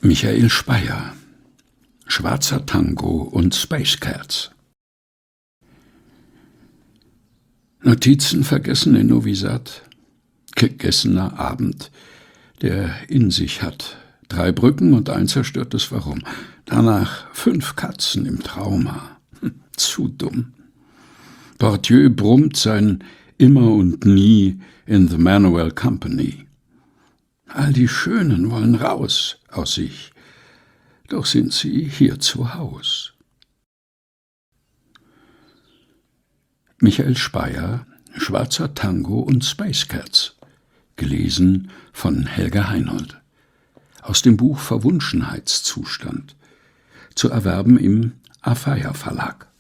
Michael Speyer: Schwarzer Tango und Space Cats. Notizen vergessen in Novi Sad. Gegessener Abend, der in sich hat 3 Brücken und ein zerstörtes Warum. Danach 5 Katzen im Trauma. Zu dumm. Portieu brummt sein Immer und Nie in The Manuel Company. All die Schönen wollen raus aus sich, doch sind sie hier zu Haus. Michael Speyer: Schwarzer Tango und Space Cats. Gelesen von Helga Heinold. Aus dem Buch Verwunschenheitszustand. Zu erwerben im Afeier Verlag.